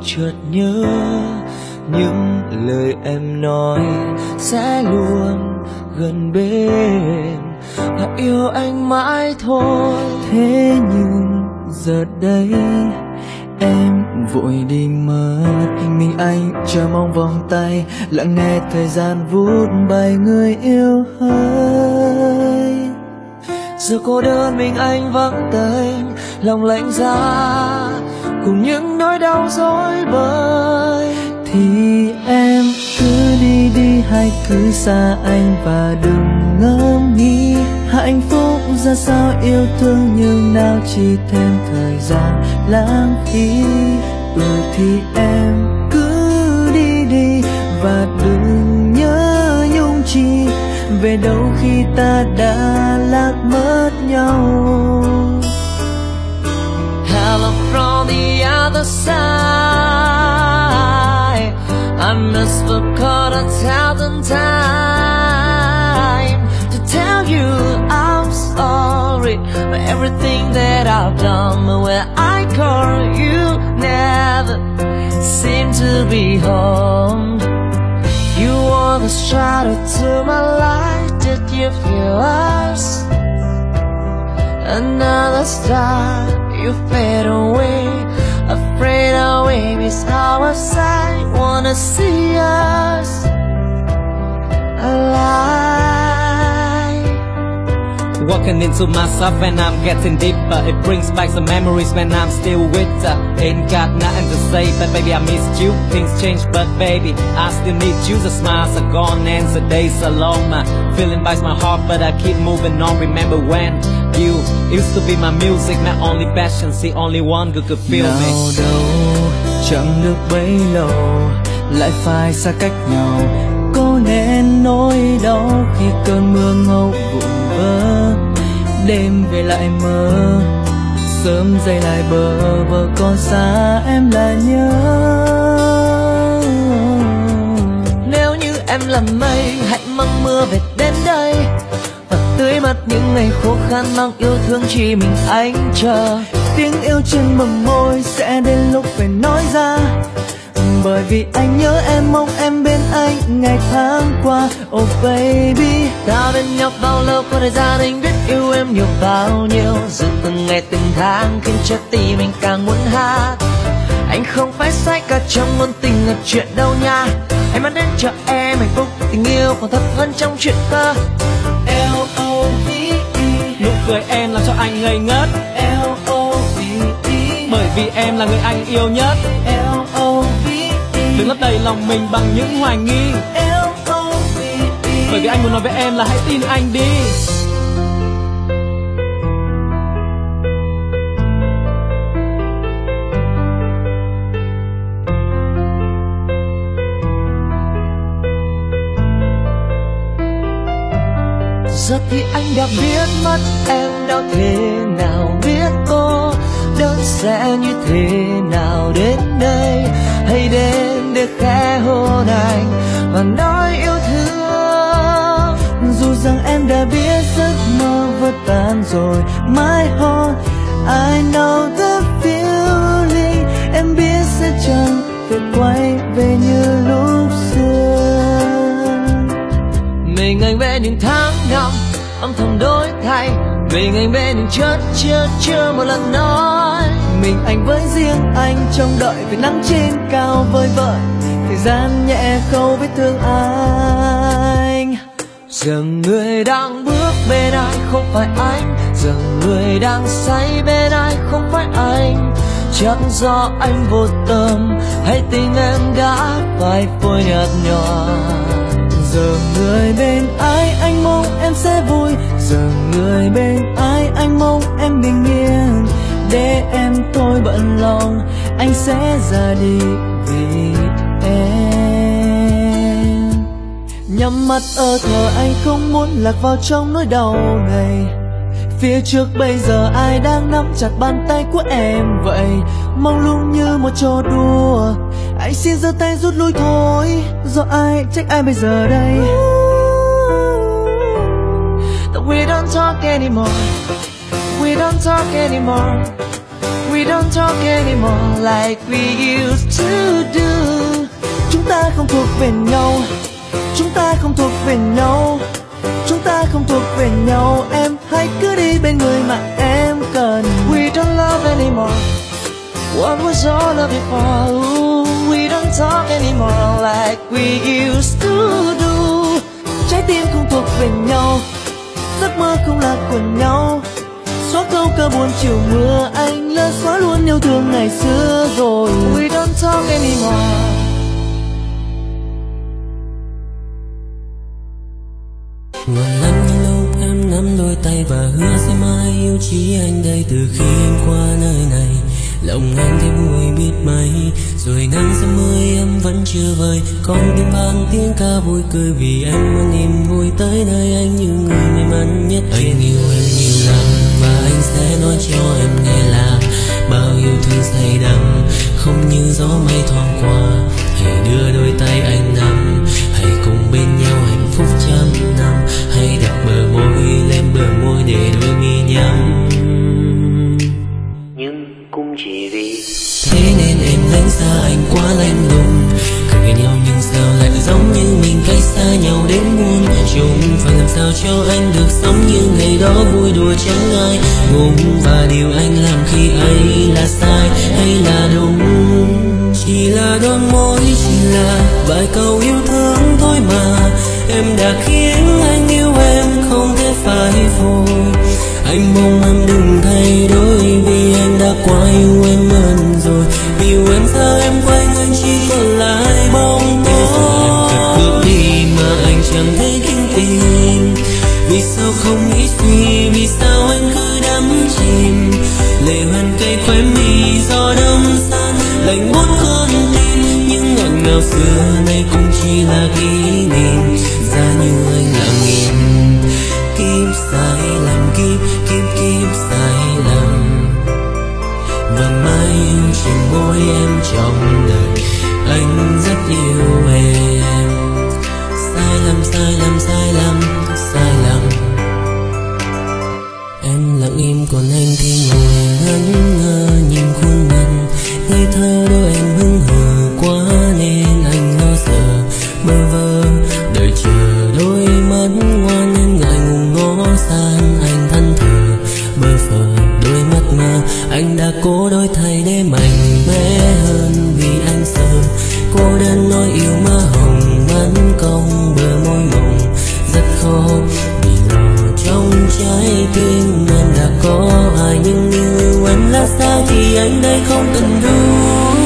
chợt nhớ những lời em nói sẽ luôn gần bên và yêu anh mãi thôi. Thế nhưng giờ đây em vội đi mất, mình anh chờ mong vòng tay lặng nghe thời gian vút bay người yêu ơi. Giờ cô đơn mình anh vắng tênh, lòng lạnh giá cùng những nỗi đau rối bời. Thì em cứ đi đi hay cứ xa anh và đừng ngẫm nghĩ hạnh phúc ra sao, yêu thương nhưng nào chỉ thêm thời gian lãng phí. Thì em cứ đi đi và đừng nhớ nhung chi, về đâu khi ta đã lạc mất nhau. Hello from the other side, I must have caught 1,000 times to tell you I'm sorry for everything that I've done. But when I call you never seem to be home. You were the shadow to my light. Did you feel us? Another star, you fade away. Afraid our baby's outside. Wanna see us alive. Walking into myself and I'm getting deeper. It brings back some memories when I'm still with her. Ain't got nothing to say, but baby I missed you. Things change, but baby I still need you. The smiles are gone and the days are long. My feeling bites my heart, but I keep moving on. Remember when you used to be my music, my only passion, the only one who could feel me. Nào đâu chẳng được bấy lâu, lại phải xa cách nhau. Có nên nỗi đau khi cơn mưa ngâu vụn vỡ, đêm về lại mơ, sớm dậy lại bờ vờ còn xa em lại nhớ. Nếu như em là mây, hãy mang mưa về đến đây và tưới mất những ngày khó khăn, mang yêu thương chỉ mình anh chờ. Tiếng yêu trên bờ môi sẽ đến lúc phải nói ra, bởi vì anh nhớ em, mong em bên anh ngày tháng qua. Oh baby, ta bên nhau bao lâu, có thời gian anh biết yêu em nhiều bao nhiêu. Rồi từng ngày từng tháng khiến cho tim mình càng muốn hát. Anh không phải sai cả trong ngôn tình là chuyện đâu nha. Anh mang đến cho em hạnh phúc, tình yêu còn thật hơn trong chuyện cơ. L-O-V-E, nụ cười em làm cho anh ngây ngất. L-O-V-E, bởi vì em là người anh yêu nhất. L-O-V-E, đừng lấp đầy lòng mình bằng những hoài nghi. L-O-V-E, bởi vì anh muốn nói với em là hãy tin anh đi. Giờ thì anh đã biết mất em đâu thế nào, biết cô đơn sẽ như thế nào. Đến đây hãy đến để khẽ hôn anh và nói yêu thương. Dù rằng em đã biết giấc mơ vỡ tan rồi, my heart I know the feeling. Em biết sẽ chẳng thể quay về như lúc xưa. Mình anh về những tháng năm âm thầm đổi thay, mình anh bên những chất chưa một lần nói. Mình anh với riêng anh trông đợi vì nắng trên cao vơi vợi, thời gian nhẹ khâu vết thương anh. Giờ người đang bước bên ai không phải anh, giờ người đang say bên ai không phải anh. Chẳng do anh vô tâm hay tình em đã phải phôi nhạt nhòa. Giờ người bên ai anh mong em sẽ vui, giờ người bên ai anh mong em bình yên. Để em thôi bận lòng, anh sẽ ra đi vì em. Nhắm mắt ơ thờ anh không muốn lạc vào trong nỗi đau này. Phía trước bây giờ ai đang nắm chặt bàn tay của em vậy, mong lung như một trò đùa. Anh xin giơ tay rút lui thôi, do ai trách ai bây giờ đây. We don't talk anymore, we don't talk anymore, we don't talk anymore like we used to do. Chúng ta không thuộc về nhau, chúng ta không thuộc về nhau, chúng ta không thuộc về nhau. Em hãy cứ đi bên người mà em cần. We don't love anymore, what was all of it for? Ooh, we don't talk anymore like we used to do. Trái tim không thuộc về nhau, giấc mơ không là của nhau. Xóa câu ca buồn chiều mưa, anh lỡ xóa luôn yêu thương ngày xưa rồi. We don't talk anymore. Ngọt lắm những lúc em nắm đôi tay và hứa sẽ mãi yêu chỉ anh đây. Từ khi em qua nơi này, lòng anh thấy vui biết mấy. Rồi nắng sớm mới em vẫn chưa vơi, con tim vang tiếng ca vui cười vì em mang niềm vui tới nơi anh như người may mắn nhất. Anh yêu em nhiều lắm và anh sẽ nói cho em nghe là bao yêu thương say đắm không như gió mây thoáng qua. Hãy đưa đôi tay anh nắm, hãy cùng bên nhau hạnh phúc trăm năm. Hãy đặt bờ môi lên bờ môi để đôi mi nhắm. Nhưng cũng chỉ vì thế nên em lánh xa anh quá lạnh lùng. Cười nhau nhưng sao lại giống như mình cách xa nhau đến muôn trùng. Phải làm sao cho anh được sống như ngày đó vui đùa chẳng ai ngùng. Và điều anh làm khi ấy là sai hay là đúng? Chỉ là đôi môi, chỉ là vài câu yêu thương thôi mà. Em đã khiến anh yêu em không thể phải vội. Anh mong em đừng thay đổi vì anh đã quá yêu em hơn rồi. Yêu em sao em quay anh chỉ còn lại bóng tối. Bây giờ em thật bước đi mà anh chẳng thấy kinh tìm. Vì sao không nghĩ suy, vì sao anh cứ đắm chìm. Lệ hoen cây khóe mi gió đông san lạnh buốt con tim. Những ngọt ngào xưa nay cũng chỉ là kỷ niệm. Ra như anh lặng im kiếp sai lầm, kiếp sai lầm. Và mãi yêu chỉ mỗi em trong đời, anh rất yêu em. Sai lầm, sai lầm, sai lầm, sai lầm. Em lặng im còn anh thì ngồi ngẩn ngơ nhìn khuôn mặt ngây thơ đôi em hững hờ quá nên anh lo sợ bơ vơ đợi chờ đôi mắt ngoan em ngại ngùng ngó sang anh thân thờ bơ phờ đôi mắt mơ. Anh đã cố đổi thay để mạnh mẽ hơn vì anh sợ cô đơn nói yêu má hồng bắn cong bờ môi mộng rất khó vì lò trong trái tim em đã có ai. Nhưng như em là xa thì anh đây không cần đúng.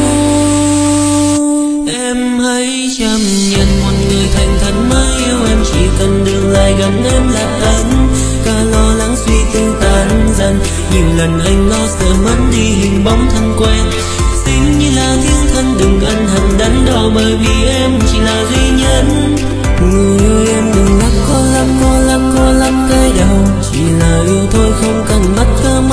Em hãy chấp nhận một người thành thật mới yêu em, chỉ cần đường lại gần em là ân. Cả lo lắng suy tư tan dần, nhiều lần anh lo sợ mất đi hình bóng thân quen. Xin như là tiếng thân đừng ân hận đắn đo bởi vì em chỉ là duy nhất. Người ơi em đừng lắc có lắm cái đầu, chỉ là yêu thôi không cần mắt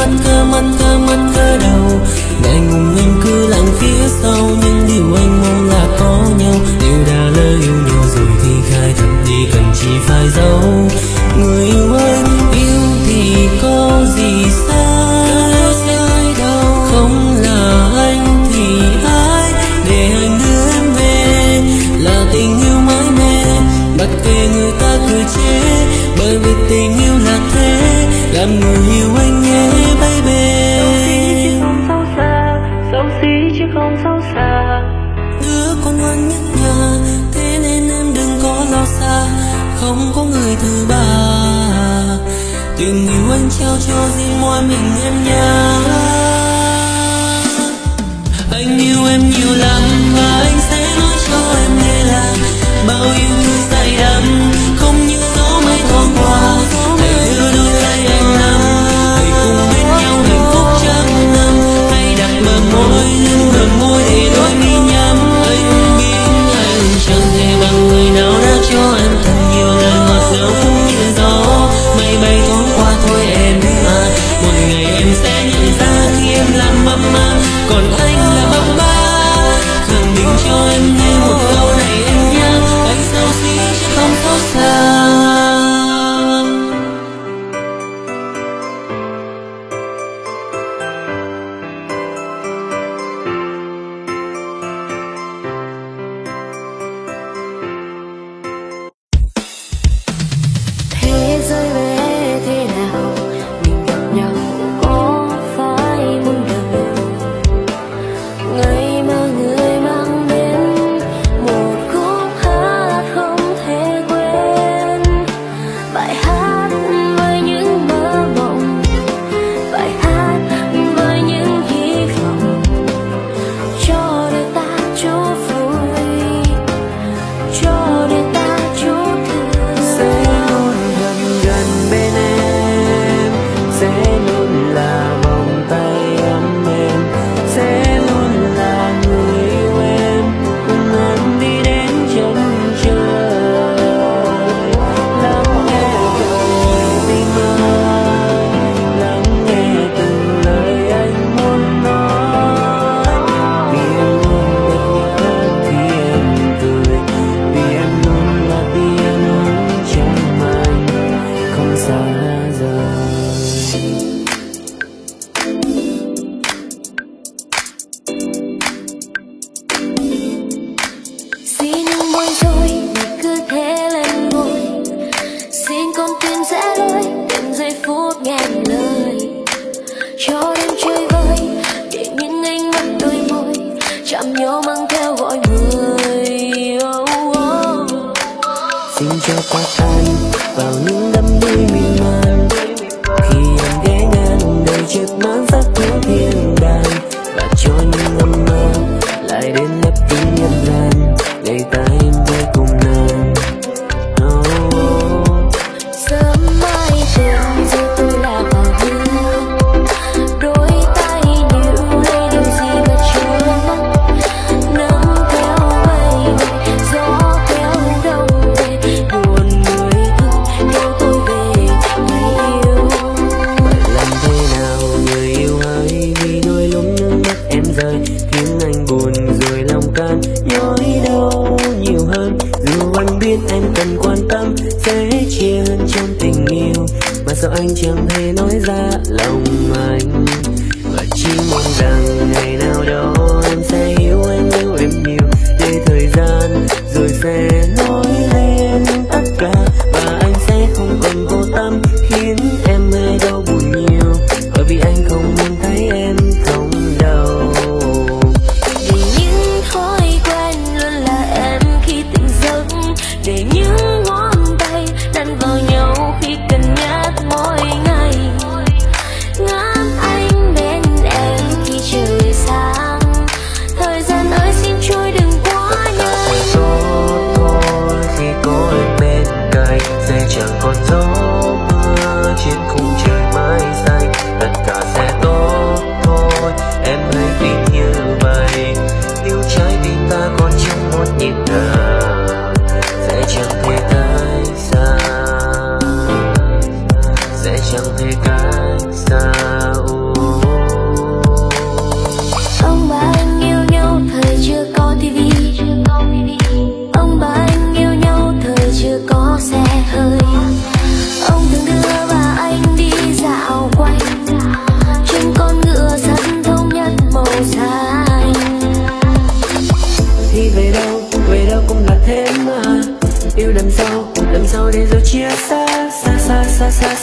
cơ đầu. Ngại ngùng em cứ lặng phía sau nhưng điều anh mong là có nhau. Điều đã lỡ yêu nhau rồi thì khai thật đi cần chỉ phải giấu. Người yêu anh yêu thì có gì sai đâu, không là anh thì ai để anh đưa em về. Là tình yêu mãi mê mặc kệ người ta cười chê, bởi vì tình yêu là thế làm người yêu anh nhé baby. Xấu xí chứ không xấu xa, đứa con ngoan nhất nhà, thế nên em đừng có lo xa, không có người thứ ba. Tình yêu anh trao cho riêng mỗi mình em nha. Anh yêu em nhiều lắm và anh sẽ nói cho em nghe là bao yêu thương say đắm không như gió mây thoáng qua. Hãy đưa đôi tay anh nắm, hãy cùng bên nhau hạnh phúc trăm năm. Hãy đặt bờ môi lên bờ môi để đôi mi nhắm. Anh biết anh chẳng thể bằng người nào đã cho em thật nhiều lời ngọt ngào cũng như gió mây bay thoáng qua thôi em à. Một ngày em sẽ nhận ra khi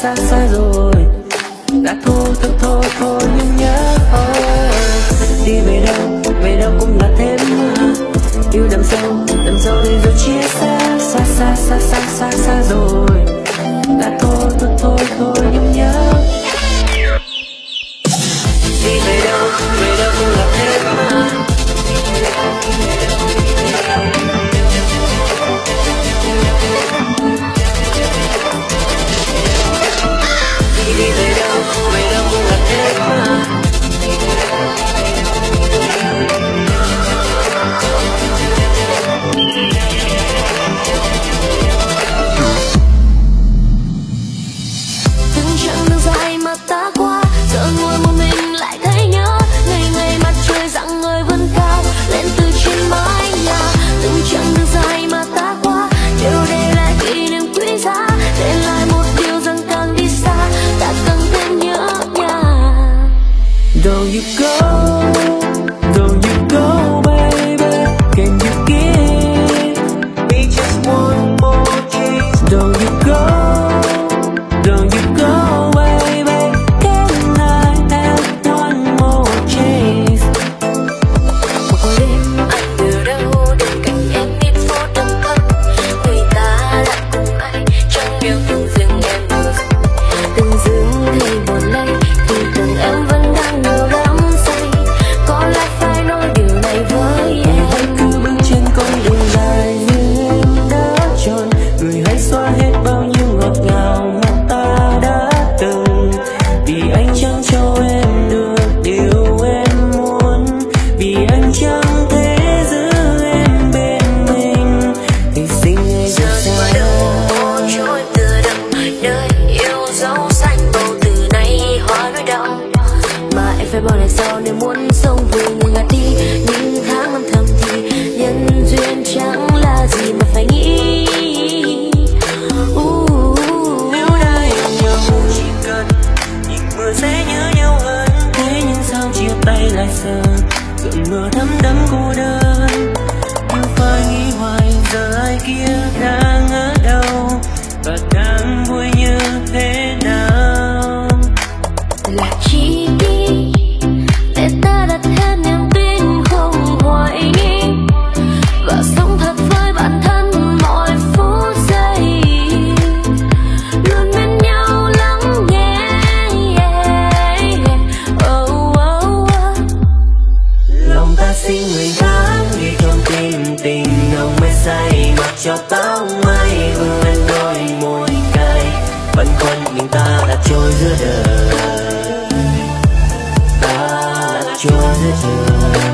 xa rồi. Đã thôi nhưng nhớ đi về đâu cũng là thêm mưa. Yêu đậm sâu đi rồi chia xa rồi. Đã thôi nhưng nhớ đi về đâu cũng là thêm mưa. Đi về đâu cũng là thêm mưa. Từng chặng đường dài mà ta qua, giờ ngồi một mình lại thấy nhớ. Ngày ngày mặt trời rạng ngời vươn cao lên từ trên mái nhà. Từng chặng đường dài mà ta qua đều để lại kỷ niệm quý giá, để lại một điều rằng càng đi xa ta càng thêm nhớ nhà. Don't you go baby, can you give me just one more chance? Don't you go baby, can I have one more chance? Một đêm anh từ đâu đến cạnh em ít phút đâm thắm, người ta đã cùng ai trong yêu thương riêng em từng dưng thấy buồn lây khi từng em vẫn đang nhiều đắm say. Có lẽ phải nói điều này với em. Hãy cứ bước trên con đường dài như em đã chọn, người hãy xóa hết bao nhiêu ngọt ngào mà ta đã từng. Vì anh chẳng cho em được điều em muốn, vì anh chẳng thể giữ em bên mình, thì xin hãy Giờ rời mà đâu trôi từ đậm nơi yêu dấu xanh bầu từ nay hóa nỗi đau mà em phải bỏ lại sau nếu muốn sống vui người ngạt đi những tháng năm thầm thì nhân duyên chẳng là gì mà phải nghĩ. Nếu đã yêu nhau chỉ cần nhìn mưa sẽ nhớ nhau hơn. Thế nhưng sao chia tay lại giờ cơn mưa thấm đẫm cô đơn. Nhưng phải nghĩ hoài giờ ai kia đang ở đâu và đang vui như thế nào. Là chi đi để ta đặt hết niềm tin không hoài nghi và sống thật với bản thân mọi phút giây, luôn bên nhau lắng nghe. Lòng ta xin người khác đi trong tim tình nồng mê say, mặc cho tóc mây vương lên đôi môi cay. Băn khoăn nhưng ta đã trôi giữa đời, ta đã trôi giữa trời.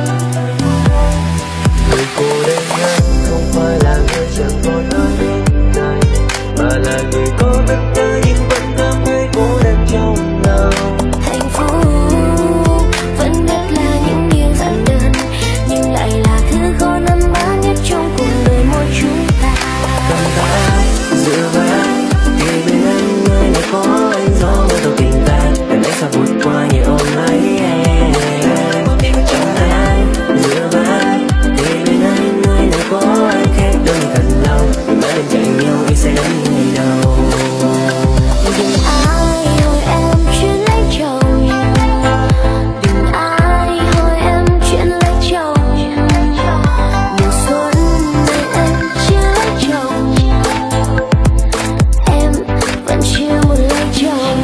Người cô đơn nhất không phải là người chẳng còn ở bên này, mà là người có tất cả nhưng vẫn cảm thấy cô đơn trong lòng. Hạnh phúc vẫn biết là những điều giản đơn nhưng lại là thứ khó nắm bắt nhất trong cuộc đời mỗi chúng ta. Cầm tay dựa vào anh thì bên anh người này có anh gió mơ đầu tình ta, đừng anh sao vụt qua nhẹ ôm lấy em. Trong tay anh dựa vào anh thì bên anh người này có anh khép đôi thật lâu, mình mãi bên cạnh nhau anh sẽ đến ngày đầu. Đừng ai hỏi em chuyện lấy chồng, đừng ai hỏi em chuyện lấy chồng. Mùa xuân này em chưa lấy chồng, em vẫn chưa muốn lấy chồng.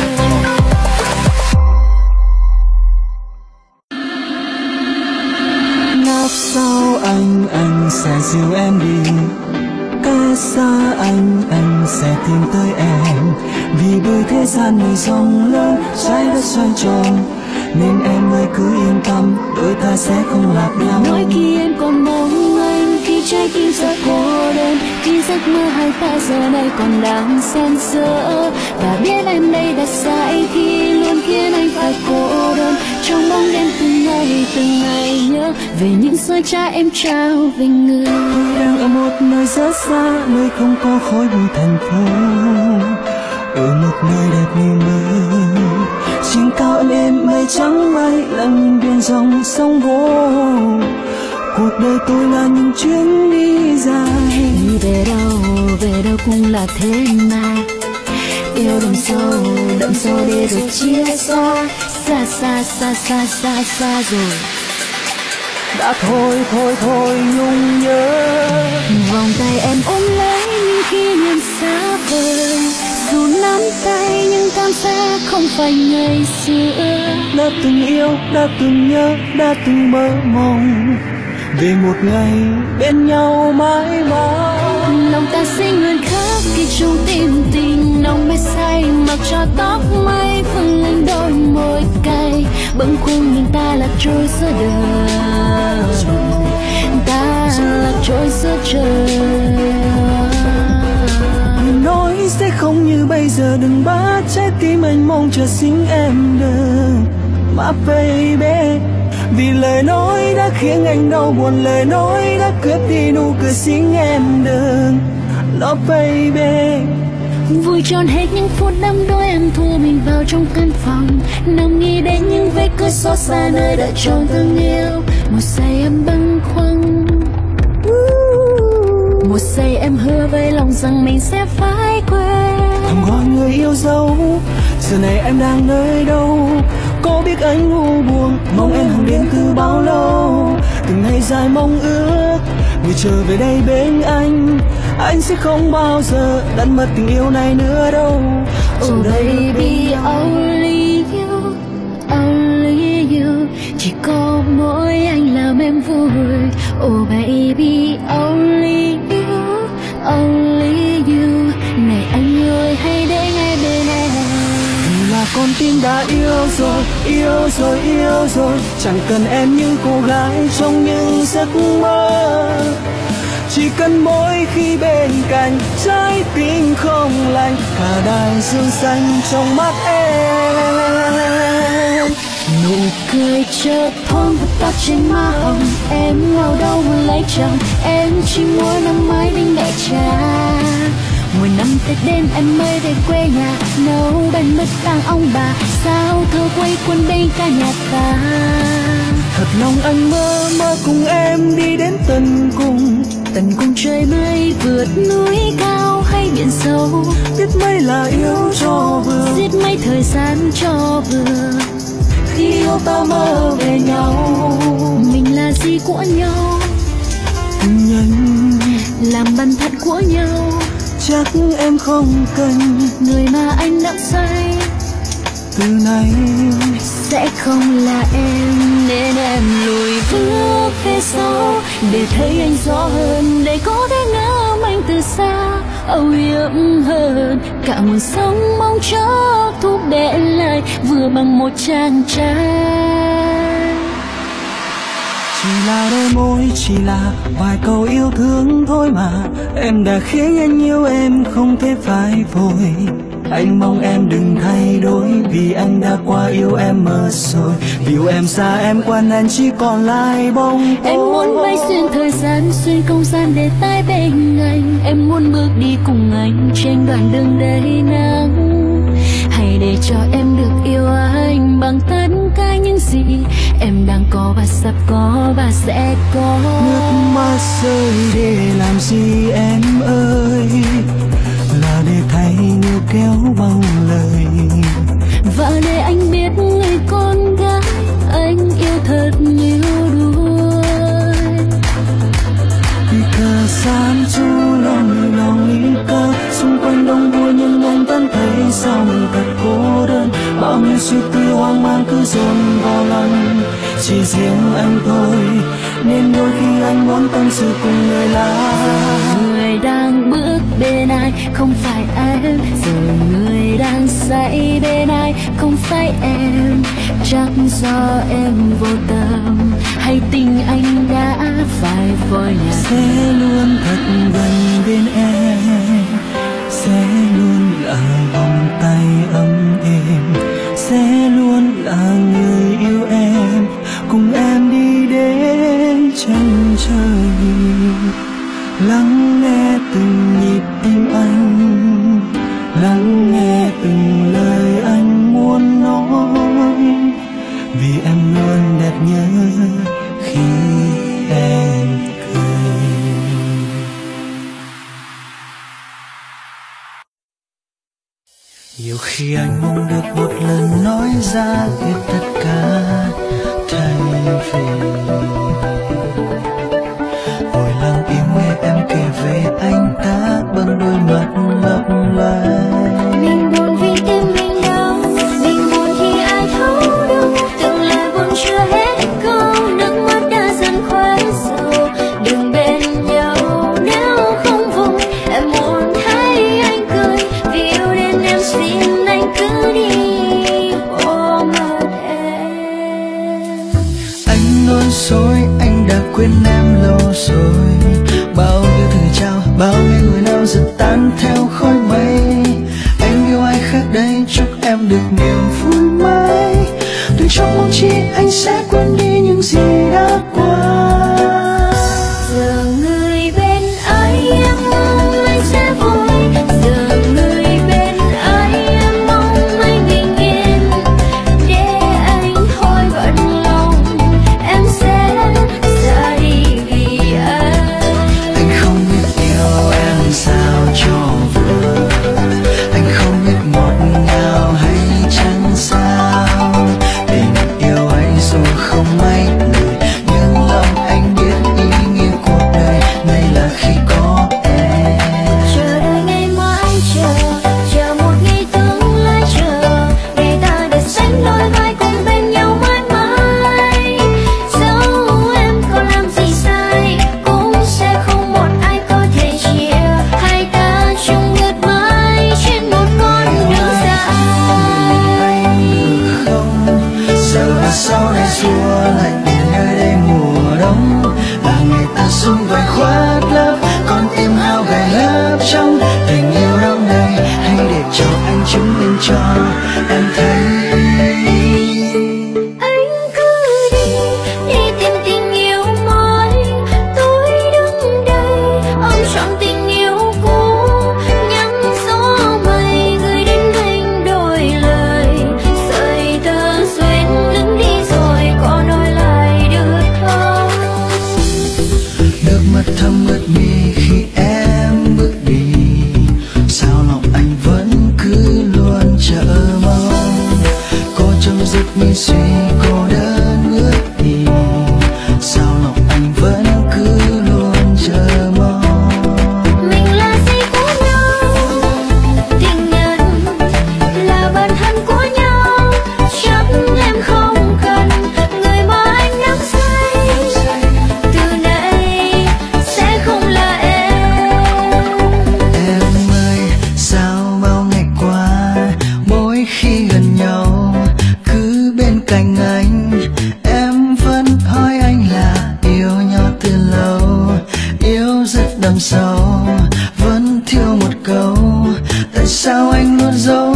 Ngáp sau anh sẽ dìu em đi, cách xa anh sẽ tìm tới em. Vì bởi thế gian này rộng lớn, trái đất xoay tròn, nên em ơi cứ yên tâm, đôi ta sẽ không lạc nhau. Mỗi khi em còn mong anh, khi trái tim rất cô đơn, khi giấc mơ hai ta giờ này còn đang xen giữa, và biết em đây đã sai khi luôn khiến anh phải cô đơn. Trong bóng đêm từng ngày nhớ về những giây trái em trao về người. Tôi đang ở một nơi rất xa, nơi không có khói bụi thành phố, ở một nơi đẹp như mơ. Trên cao êm mây trắng bay, lặng nhìn biển rộng sông vô. Cuộc đời tôi là những chuyến đi dài, Đi về đâu cũng là thế mà. yêu đậm sâu để rồi chia xa, xa xa xa xa xa xa rồi. Đã thôi nhung nhớ, vòng tay em ôm lấy những kỷ niệm xa vời, dù nắm tay nhưng cảm giác không phải ngày xưa. Đã từng yêu, đã từng nhớ, đã từng mơ mộng về một ngày bên nhau mãi mãi. Lòng ta sinh luôn khắc ghi trong tim tình nồng mê say, mặc cho tóc mây vương lên đôi môi cay, bâng khuâng mình ta lạc trôi giữa đời, ta lạc trôi giữa trời. Nói sẽ không như bây giờ, đừng bắt trái tim anh mong chờ xin em đừng mà baby. Vì lời nói đã khiến anh đau buồn, lời nói đã cướp đi nụ cười xin em đừng lo baby. Vui tròn hết những phút đắm đuối, em thu mình vào trong căn phòng, nằm nghĩ đến những vết cưa xót xa nơi đã tròn thương yêu. Một giây em bâng khuâng, một giây em hứa với lòng rằng mình sẽ phải quên. Thầm gọi người yêu dấu, giờ này em đang nơi đâu? Có biết anh u buồn, mong em hàng đêm từ bao lâu. Từng ngày dài mong ước người trở về đây bên anh sẽ không bao giờ đánh mất tình yêu này nữa đâu. Oh baby, only you, chỉ có mỗi anh làm em vui. Oh baby, only you, này anh ơi hãy để ngay bên em. Là con tim đã yêu rồi, chẳng cần em những cô gái trong những giấc mơ. Chỉ cần mỗi khi bên cạnh, trái tim không lạnh, cả đại dương xanh trong mắt em. Nụ cười chợt thôn vụt tóc trên má hồng, em ngào đâu muốn lấy chồng, em chỉ muốn năm mai bên mẹ cha. Mỗi năm Tết đến em mới về quê nhà, nấu bánh mứt tang ông bà, sao thơ quay quần bên cả nhà ta. Thật lòng anh mơ cùng em đi đến tận cùng trời mây vượt núi cao hay biển sâu. Biết mấy là yêu cho vừa, giết mấy thời gian cho vừa. Khi yêu ta mơ về nhau, mình là gì của nhau, tình nhân làm bần thật của nhau. Chắc em không cần người mà anh đắm say, từ nay sẽ không là em, nên em lùi bước về sau để thấy anh rõ hơn, để có thể ngắm anh từ xa. Âu yếm hơn cả nguồn sông mong chớp thúc để lại vừa bằng một chàng trai. Chỉ là đôi môi, chỉ là vài câu yêu thương thôi mà em đã khiến anh yêu em không thể phải vội. Anh mong em đừng thay đổi, vì anh đã qua yêu em mất rồi. Vì yêu em xa em quen anh chỉ còn lại bóng tối. Em muốn bay xuyên thời gian, xuyên không gian để tới bên anh. Em muốn bước đi cùng anh trên đoạn đường đầy nắng. Hãy để cho em được yêu anh bằng tất cả những gì em đang có và sắp có và sẽ có. Nước mắt rơi để làm gì em ơi, là để thay níu kéo bằng lời, và để anh biết người con gái anh yêu thật nhiều đuối. Vì cờ gian chú lòng ý cơ, xung quanh đông vui nhưng anh vẫn thấy lòng thật cô đơn. Bao nhiêu suy tư hoang mang cứ dồn vào lòng, chỉ riêng anh thôi nên đôi khi anh muốn tâm sự cùng người lạ. Người đang bước bên ai không phải em, rồi người đang say bên ai không phải em. Chắc do em vô tâm hay tình anh đã phải vội nhạt. Sẽ luôn thật gần bên em, sẽ luôn là vòng tay ấm êm, sẽ luôn là người yêu em, cùng em đi đến chân trời. Lắng nghe từng nhịp tim anh, lắng nghe từng lời anh muốn nói, vì em luôn đẹp nhớ khi em cười. ra hết tất cả thay vì hồi lặng im nghe em kể về anh ta bằng đôi mắt lấp lánh. Mình buồn vì tim mình đau, mình buồn thì ai thấu đâu, từng lời buồn chưa hết câu, nước mắt đã dần khóa sầu. Đừng bên nhau nếu không vui, em muốn thấy anh cười, vì yêu đến em xin anh cứ đi ôm ấp em. Anh luôn dối, anh đã quên em lâu rồi, bao yêu thương trao, bao ngày người nào dần tan theo khói mây. Anh yêu ai khác đây, chúc em được niềm vui mãi. Tuy trong mong chi anh sẽ quên đi những gì đã qua. Giờ người bên ấy em mong anh sẽ vui, giờ người bên ấy em mong anh bình yên. Để anh thôi bận lòng, em sẽ ra đi vì anh. Anh không biết yêu em sao cho vừa, anh không biết ngọt ngào hay chẳng sao. Tình yêu ấy dù không mấy lời, nhưng lòng anh biết ý nghĩa cuộc đời này là khi có em. Chờ đợi ngày mai chờ một ngày tương lai, chờ để ta được sánh đôi vai cùng bên nhau mãi mãi. Dẫu em có làm gì sai, cũng sẽ không một ai có thể chia hai ta chung bước mãi trên một con đường dài. Không, giờ và sau này xua lại tìm nơi đây mùa đông, là ngày ta sum vầy khoác lấp con tim hao gầy lấp trong tình yêu đong đầy. Hãy để cho anh chứng minh cho em thấy. Anh cứ đi tìm tình yêu mới, tôi đứng đây ôm trọn tình yêu cũ. Nhắn gió mây gửi đến anh đôi lời, sợi tơ duyên đứng đi rồi có nói lại được không? Nước mắt thấm ướt mi khi em bước đi, sao lòng anh vẫn cứ luôn chờ mong. Có chấm dứt mi suy cô đơn ướt đi, sao lòng anh vẫn cứ luôn chờ mong. Mình là gì của nhau, tình nhân là bản thân của nhau. Chắc em không cần người mà anh nắm say, từ nay sẽ không là em. Em ơi, sao bao ngày qua mỗi khi gần nhau cứ bên cạnh anh, em vẫn hỏi anh là yêu nhau từ lâu, yêu rất đậm sâu, vẫn thiếu một câu tại sao anh luôn giấu.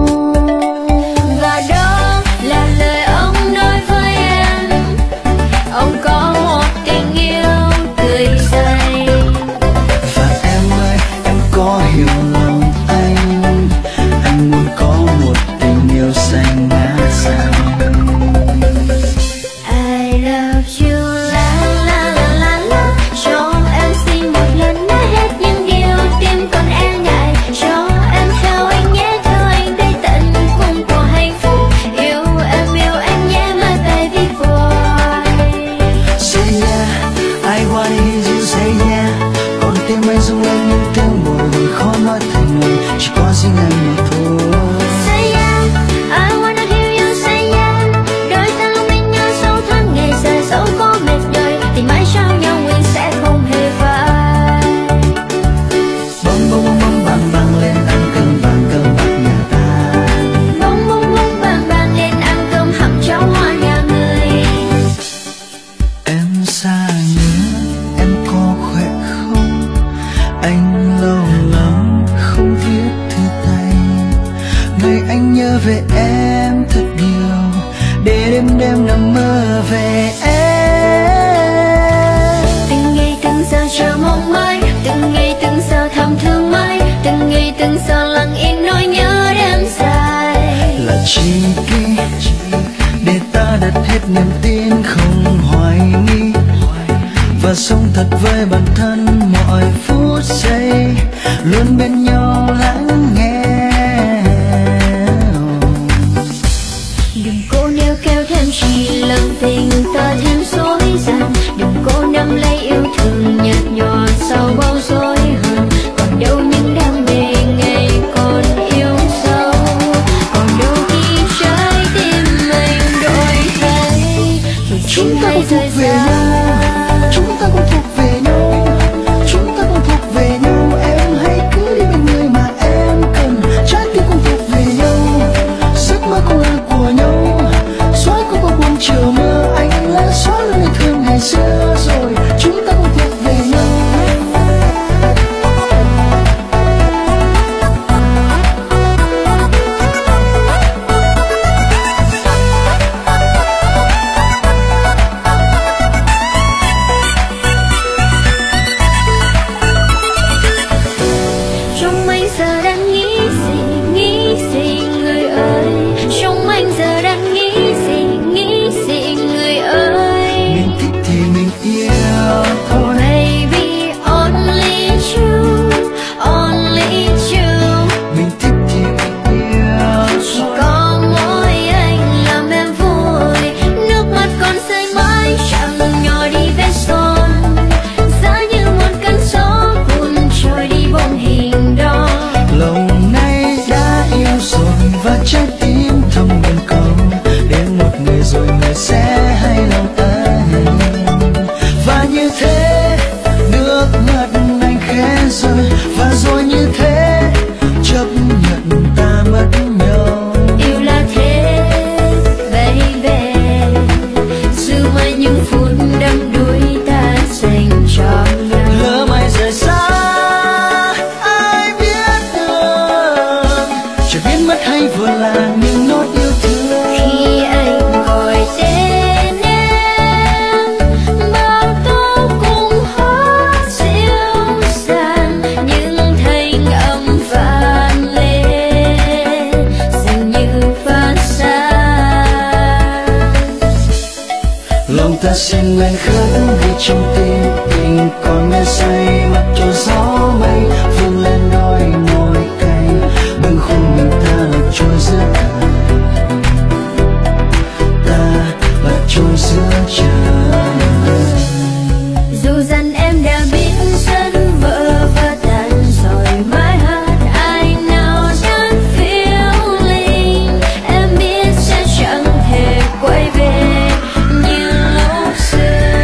Và đó là lời ông nói với em, ông có một tình yêu tươi say. Và em ơi, em có hiểu lòng anh muốn có một tình yêu xanh ngát xanh. I love you la la la la la. Cho em xin một lần nói hết những điều tim còn e ngại. Cho em theo anh nhé, theo anh tới tận cùng của hạnh phúc. Yêu em nhé, mà tay viết vội. Say yeah, I wanna hear you say yeah. Con tim anh rung lên những tiếng bồi hồi khó nói thành lời, chỉ có riêng anh mà thôi. Say yeah, I wanna hear you say yeah. Đôi ta lúc bên nhau sâu thẳm ngày dài, dẫu có mệt nhòi thì mãi trao nhau nguyện sẽ không hề phai. Bông bông bông bông bang bang lên ăn cơm vàng cơm bạc nhà ta. Bông bông bông bang bang lên ăn cơm hầm cháo hoa nhà người. Em xa nhớ, em có khỏe không? Anh lâu lắm không viết thư tay. Ngày anh nhớ về em thật nhiều, để đêm đêm nằm mơ về em. Từng ngày từng giờ chờ mong mãi, từng ngày từng giờ thầm thương mãi, từng ngày từng giờ lặng yên nỗi nhớ đêm dài. Là chi kỷ để ta đặt hết niềm tin không hoài nghi, và sống thật với bản thân mọi phút giây, luôn bên nhau lắng nghe. Chúng ta cùng thuộc về nhau, chúng ta cùng thuộc về nhau, chúng ta cùng thuộc về nhau. Em hãy cứ đi bên người mà em cần, trái tim cùng thuộc về nhau, giấc mơ cùng là của nhau. Xóa qua bao buồn chiều mưa, anh đã xóa luôn ngày thương ngày xưa rồi. Chúng ta cùng thuộc về nhau. Trong anh giờ đang nghĩ gì người ơi. Trong anh giờ đang nghĩ gì người ơi. Mình thích thì mình yêu thôi. Baby only you, only you. Mình thích thì mình yêu Chỉ thôi. có mỗi anh làm em vui. Nước mắt còn rơi mãi chẳng nhỏ đi vết son. Giá như một cơn gió cuốn trôi đi bóng hình đó. Lòng nay đã yêu rồi và trái tim thầm nguyện cầu đến một người rồi người sẽ hay lòng anh. Và như thế nước mắt anh khẽ rơi, và rồi như thế chấp nhận ta mất nhau. Yêu là thế baby, dù mai những phút đắm đuối ta dành cho nhau. Lỡ mai rời xa ai biết được, chẳng biết mất hay vừa là những nốt yêu thương. Khi anh gọi tên em, bao tố cùng hát dịu dàng, những thanh âm vang lên dường như phát sáng. Lòng ta xin lên khấn vì trong tim tình còn mê say, mặc cho gió mây vươn lên đôi môi cay, bâng khuâng mình ta lạc trôi giữa đời, ta lạc trôi giữa trời. Dù rằng em đã biết dẫn vỡ và tan rồi mãi hát ai nào chẳng feeling. Em biết sẽ chẳng thể quay về như lúc xưa.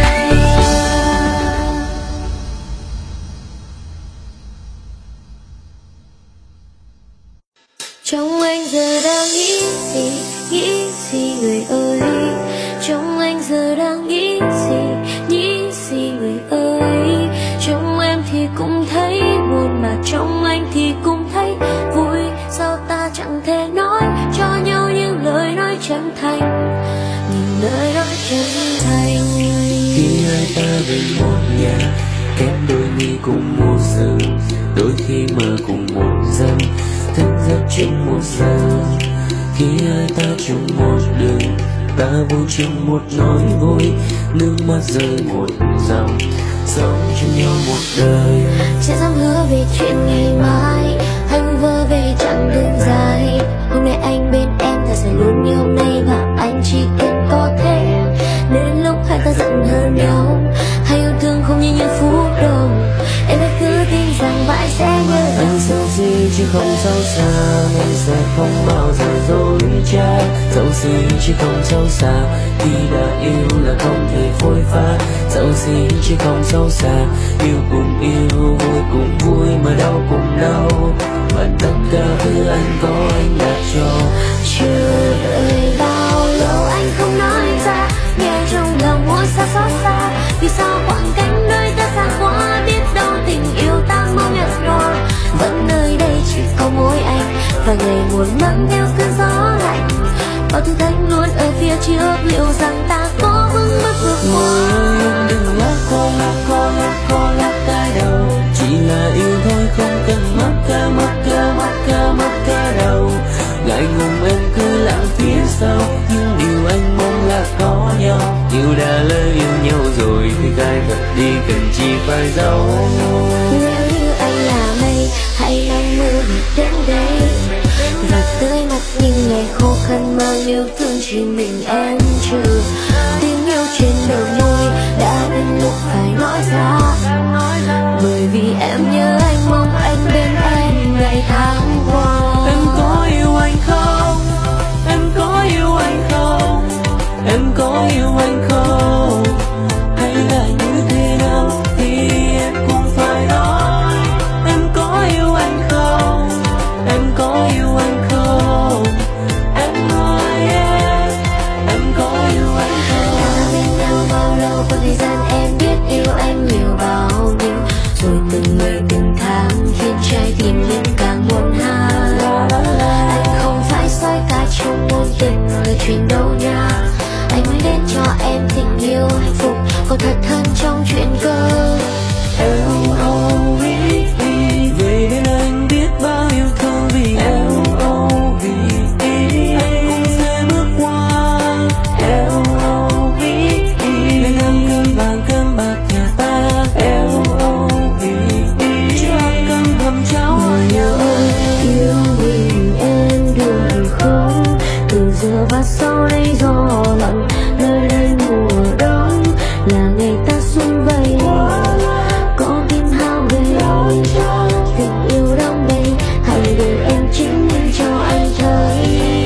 Trong anh giờ đang nghĩ gì người ơi. Trong anh giờ đang nghĩ gì người ơi. Trong em thì cũng thấy buồn mà trong anh thì cũng thấy vui. Sao ta chẳng thể nói cho nhau những lời nói chân thành, những lời nói chân thành. Khi hai ta về một nhà, kém đôi mi cùng một giờ, đôi khi mơ cùng một giờ, thức giấc chung một giờ. Khi hai ta chung một đường, ta vui chung một nỗi vui, nước mắt rơi một dòng, sống chung nhau một đời. Sẽ dám hứa về chuyện ngày mai, anh vơ về chặng đường dài. Hôm nay anh bên em, ta sẽ luôn như hôm nay và anh chỉ cần có thế. Đến lúc hai ta giận hơn nhau, hay yêu thương không như những phút đầu, em hãy cứ tin rằng mãi sẽ nhớ. Anh xấu xí chứ không xấu xa, anh sẽ không bao giờ dối trá. Xấu xí chứ không xấu xa, khi đã yêu là không thể phôi pha. Xấu xí chứ không xấu xa, yêu cùng yêu, vui cùng vui mà đau cùng đau. Và tất cả thứ anh có anh đã cho. Chưa đợi bao lâu anh không nói ra, nghe trong lòng muốn xa xót xa. Vì sao khoảng cách nơi ta xa quá, biết đâu tình yêu ta mau nhạt nhòa. Vẫn nơi đây chỉ có mỗi anh, và ngày buồn mang theo cơn gió lạnh. Bao thử thách luôn ở phía trước, liệu rằng ta có vững bước vượt qua. Đừng lắc co cái đầu, chỉ là yêu thôi không cần mắc ca đầu. Ngại ngùng em cứ lặng phía sau, nhưng điều anh mong là có nhau. Yêu đã lỡ yêu nhau rồi thì khai thật đi, cần chi phải giấu. Nếu như anh là mây hay nắng mưa thì đến đây, và tươi mặt những ngày khô khăn mang yêu thương chỉ mình em trừ. Tiếng yêu trên đầu môi đã đến lúc phải nói ra, bởi vì em nhớ anh, mong anh bên em ngày tháng qua. Em có yêu anh không? Em có yêu anh không? Em có yêu anh không? thời gian em biết yêu anh nhiều bao nhiêu, rồi từng ngày từng tháng khiến trái tim linh càng buồn hát. Anh không phải soi cả trong ngôn tình là chuyện đâu nha, anh mới đến cho em tình yêu hạnh phúc còn thật hơn trong chuyện cơ. L.O.V.E. Về bên anh biết bao yêu thương vì L.O.V.E. Anh cũng sẽ bước qua L.O.V.E. Lên ăn cơm vàng cơm bạc nhà ta L.O.V.E. Chưa ăn cơm hầm cháo ở nhà ơi. Yêu mình em được không, từ giờ và sau đây gió lặng nơi đây mùa đông là ngày ta xuân vầy, có tim hao gầy tình yêu đong đầy, hãy để em chứng minh cho anh thấy.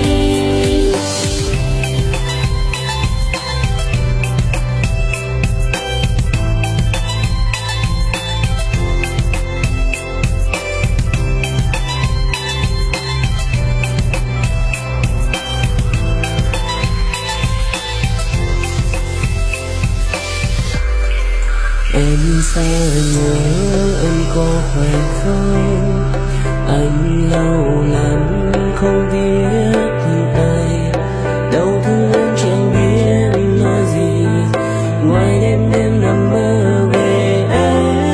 Em sẽ nhớ em có phải không, anh lâu lắm không viết thư tay, đau thương chẳng biết nói gì ngoài đêm đêm nằm mơ về em.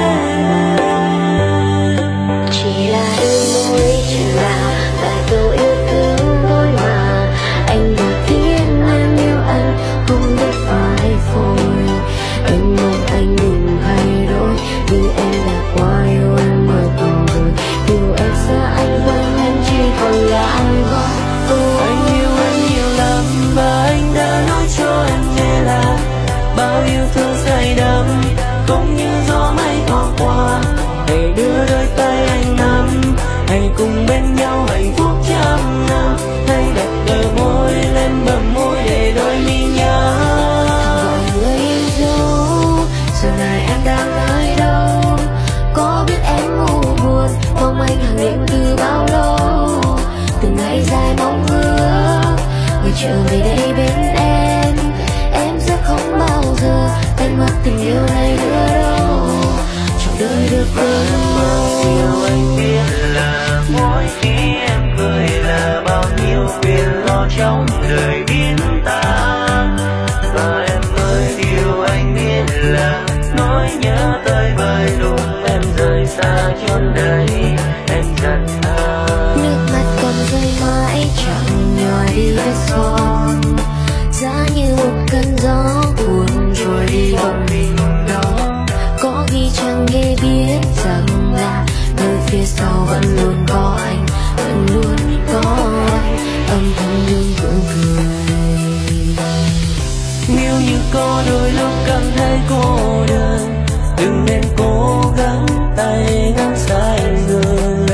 Chỉ là đôi môi chỉ là vài câu yêu thương thôi mà, anh đã khiến em yêu anh không biết phải phôi. Em mong anh đừng thay đổi vì em đã quá yêu em bởi từng đời, yêu em xa anh quên em chỉ còn là anh gót. Anh yêu em nhiều lắm và anh đã nói cho em nghe là bao yêu thương say đắm cũng như gió mây thoảng qua. Hãy đưa đôi tay anh nắm, hãy cùng bên nhau hạnh phúc trăm năm, hãy đặt đôi môi lên bờ môi để đôi mi nhớ. Người yêu dấu giờ này em đang ở đâu, có biết em ngủ buồn mong anh hàng đêm từ bao lâu, từng ngày dài mong ước người trở về đây bên em sẽ không bao giờ đánh mất tình yêu này nữa đâu, trong đời được cơn mơ. Yêu anh biết là mỗi khi em cười là bao nhiêu phiền lo trong đời biến tan, và em ơi điều anh biết là nỗi nhớ tới vơi lúc em rời xa chốn đây em giận thơ. Nước mắt còn rơi mãi chẳng nhòa đi vết son, giá như một cơn gió cuốn trôi đi bóng hình đó, có ghi chẳng hề biết rằng là nơi phía sau vẫn luôn có anh, vẫn luôn có anh, âm thầm nhưng vẫn cười. Nếu như có đôi lúc cảm thấy cô đơn, đừng nên cố gắng tay ngăn xa anh người.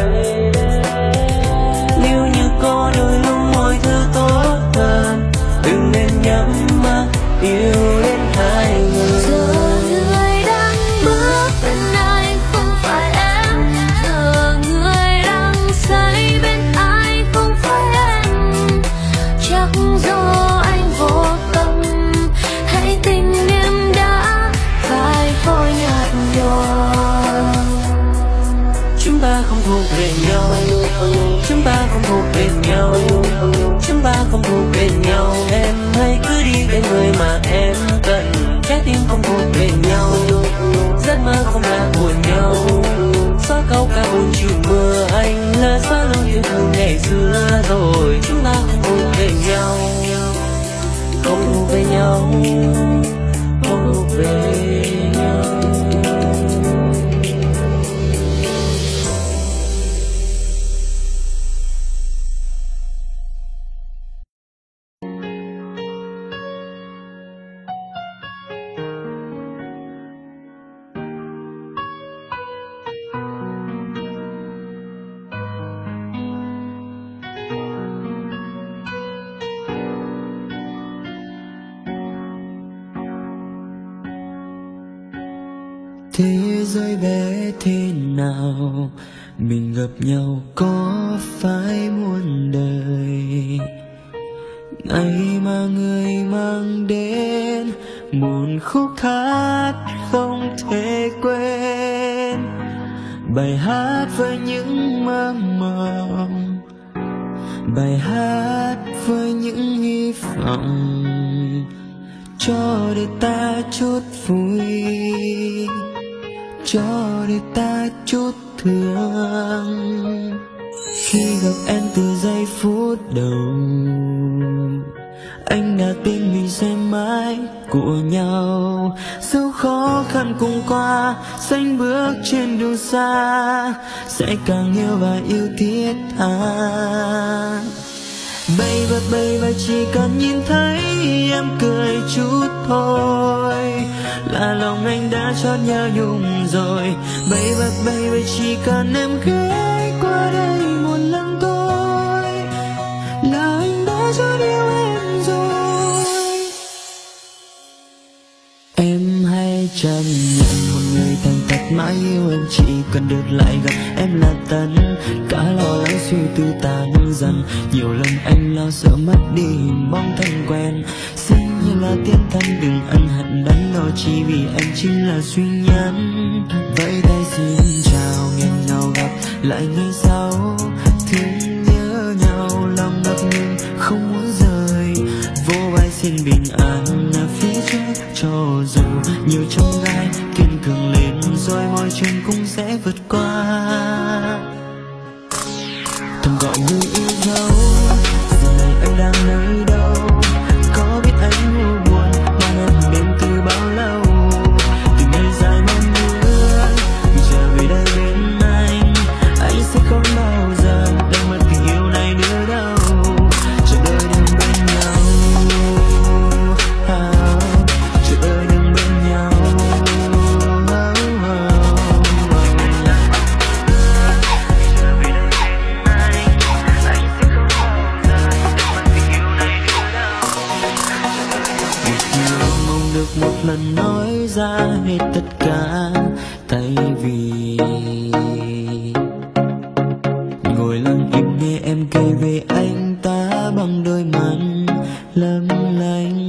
Nếu như có đôi lúc mọi thứ tốt hơn, đừng nên nhắm mắt yêu đến hai người. Giờ người đang bước bên anh không phải em, giờ người đang say bên ai không phải em, chắc do anh vô tâm hay tình em đã phải phôi nhạt nhòa. Chúng ta không thuộc về nhau, chúng ta không thuộc về nhau, chúng ta không thuộc về nhau. Em hãy cứ đi bên người mà em cần, trái tim không thuộc về nhau, giấc mơ không là buồn nhau. Xóa câu ca buồn chiều mưa, anh là xóa luôn yêu thương ngày xưa rồi. Chúng ta không thuộc về nhau, không thuộc về nhau, không thuộc về nhau. Thế giới bé thế nào, mình gặp nhau có phải muôn đời. Ngày mà người mang đến một khúc hát không thể quên, bài hát với những mơ mộng, bài hát với những hy vọng, cho đời ta chút vui, cho đời ta chút thương. Khi gặp em từ giây phút đầu, anh đã tin mình sẽ mãi của nhau, dẫu khó khăn cùng qua, xanh bước trên đường xa, sẽ càng yêu và yêu thiết tha. Baby chỉ cần nhìn thấy em cười chút thôi là lòng anh đã chót nhớ nhung rồi. Baby chỉ cần em ghé qua đây một lần thôi là anh đã chót yêu em rồi. Em hãy chấp nhận một người thành thật mãi yêu em, chỉ cần được lại gặp em là tấn. Cả lo lắng suy tư tan dần, nhiều lần anh lo sợ mất đi mong thân quen. Xin như là tiếng thân đừng ân hận đắn đo, chỉ vì em chính là duy nhất. Vậy tay xin chào, nghẹn ngào gặp lại ngày sau, thương nhớ nhau lòng ngập ngừng không muốn rời. Vô vai xin bình an ở phía trước, cho dù nhiều chông gai kiên cường lên rồi mọi chuyện cũng sẽ vượt qua. Thầm gọi người yêu dấu, giờ này anh đang nơi đâu? Có biết anh ngu buồn mà em đến từ bao lâu? Từ ngày dài mong muốn trở về đây bên anh sẽ không bao giờ đánh mất tình yêu này nữa đâu. Chờ đợi đừng bên nhau, chờ đợi đừng bên nhau. Được một lần nói ra hết tất cả, thay vì ngồi lặng im nghe em kể về anh ta bằng đôi mắt lấp lánh.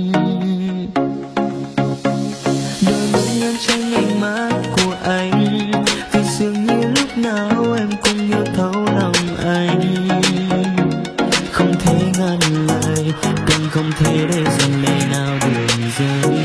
Đôi mắt ngắm tranh ánh mắt của anh, vì dường như lúc nào em cũng yêu thấu lòng anh. Không thể ngăn lời,更không thể để dòng lệ nào đường rơi.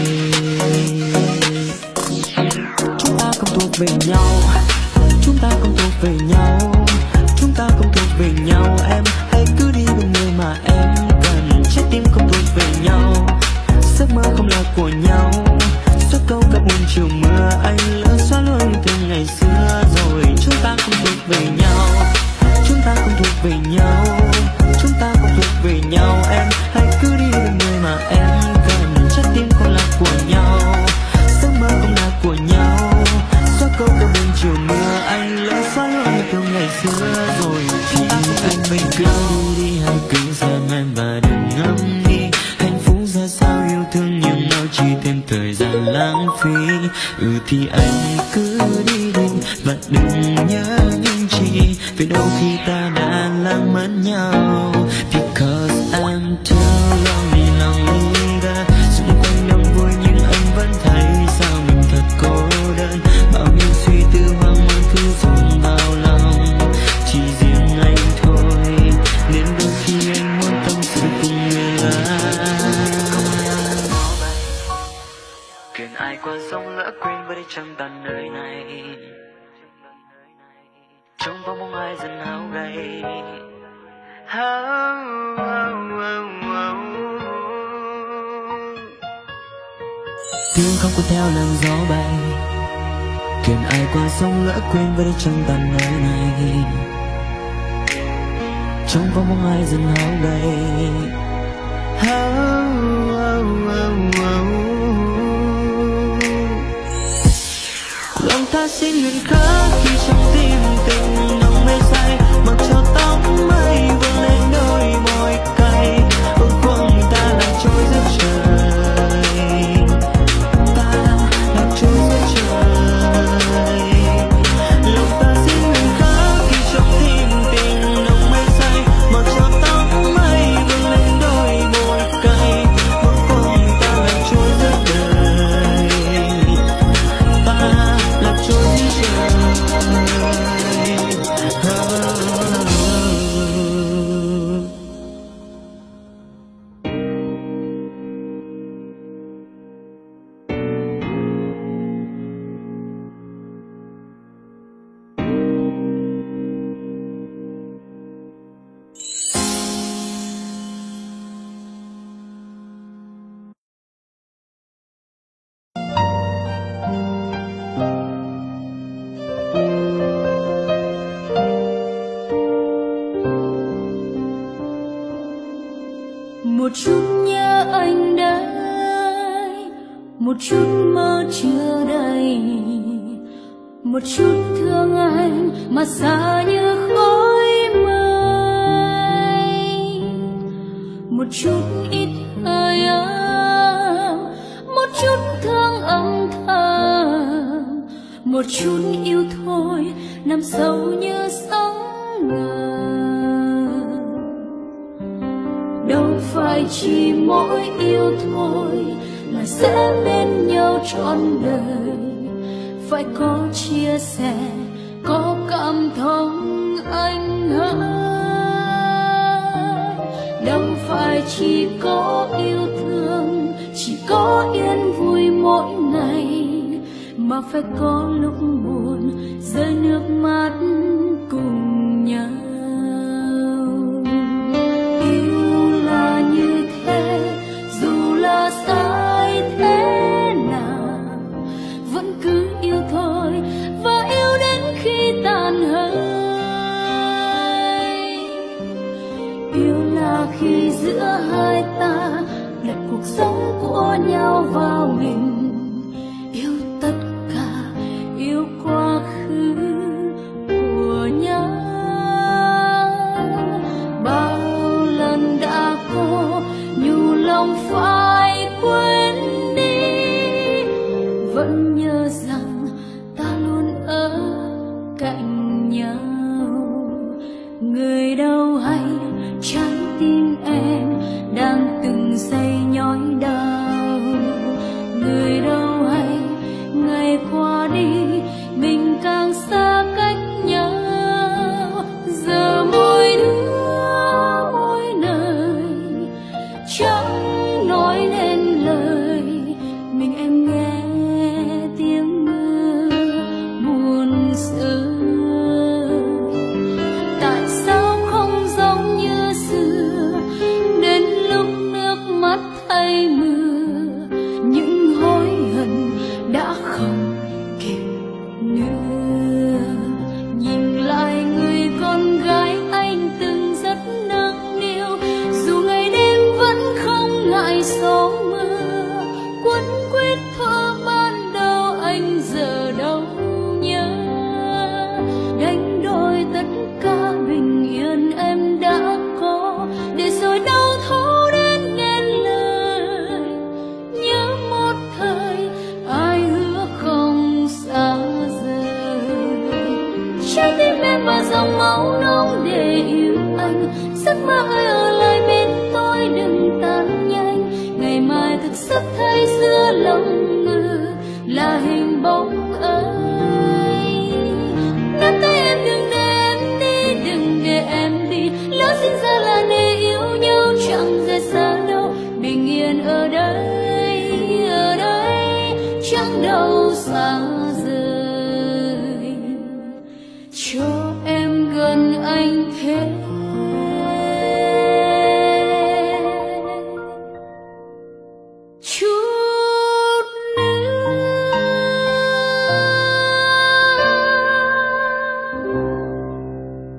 Chúng ta không thuộc về nhau, chúng ta không thuộc về nhau, chúng ta không thuộc về nhau. Em hãy cứ đi bên người mà em cần, trái tim không thuộc về nhau, giấc mơ không là của nhau. Suốt câu cả buồn chiều mưa, anh lỡ xóa luôn từ ngày xưa rồi. Chúng ta không thuộc về nhau, chúng ta không thuộc về nhau, chúng ta không thuộc về nhau. Em hãy cứ đi bên người mà em cần, trái tim không là của nhau, giấc mơ không là của nhau. Xóa câu cả buồn chiều mưa, anh lỡ xóa luôn từ ngày xưa rồi. Chỉ anh mình cứ đi hãy cứ xem em và đừng ngẫm đi hạnh phúc ra sao, yêu thương nhưng nó chỉ thêm thời gian lãng phí. Thì anh cứ đi đi và đừng nhớ những chi, vì đôi khi ta đã lãng mất nhau. Because I'm too lonely girl. Xung quanh đông vui nhưng anh vẫn thấy sao mình thật cô đơn. Bao nhiêu suy tư hoang mang cứ dồn vào lòng, chỉ riêng anh thôi, nên đôi khi anh muốn tâm sự cùng người lạ. Quyền ai qua sông lỡ quên với đi chẳng tàn nơi này, trong vòng bóng ai dần hao gầy. Tiếng không cuốn theo làn gió bay, quyền ai qua sông lỡ quên với đi chẳng tàn nơi này, trong vòng bóng ai dần hao gầy. Lòng ta xin nguyện khắc khi trong tim tình nồng mê say, mặc cho tóc mây vươn lên đôi môi cay. Ước quăng ta lạc trôi giữa trời, ta lạc trôi giữa trời. Lòng ta xin nguyện khắc khi trong tim tình nồng mê say, mặc cho tóc mây vươn lên đôi môi cay. Ước quăng ta lạc trôi giữa trời. chút nhớ anh đây, một chút mơ chưa đầy, một chút thương anh mà xa như khói mây, một chút ít hơi ấm, một chút thương âm thầm, một chút yêu thôi nằm sâu như sóng ngầm. Đâu phải chỉ mỗi yêu thôi là sẽ bên nhau trọn đời, phải có chia sẻ, có cảm thông anh hỡi. Đâu phải chỉ có yêu thương, chỉ có yên vui mỗi ngày, mà phải có lúc buồn rơi nước mắt cùng nhau. Yêu là như thế, dù là sai thế nào, vẫn cứ yêu thôi và yêu đến khi tàn hơi. Yêu là khi giữa hai ta đặt cuộc sống của nhau vào mình, yêu tất cả, yêu quá khứ của nhau. Bao lần đã có nhu lòng phải quên đi, vẫn nhớ rằng ta luôn ở cạnh nhau. Người đâu hay trái tim em đang từng giây nhói đau, người đâu hay ngày qua đi mình càng xa cách nhau. Giờ mỗi đứa mỗi nơi chẳng nói nên lời, mình em nghe tiếng mưa buồn rơi. Tại sao không giống như xưa, đến lúc nước mắt thay mưa, những hối hận đã không kịp nữa. Nhìn lại người con gái anh từng rất nâng niu, dù ngày đêm vẫn không ngại gió mưa. Quấn quýt thuở ban đầu anh giờ đâu nhớ, đánh đổi tất cả bình yên em đã có, để rồi đau thấu đến nghẹn lời. Nhớ một thời ai hứa không xa rời, trái tim em và dòng máu nóng để yêu anh. Giấc mơ ơi ở lại bên tôi đừng tan nhanh, ngày mai thức giấc thấy giữa lòng ngực là hình bóng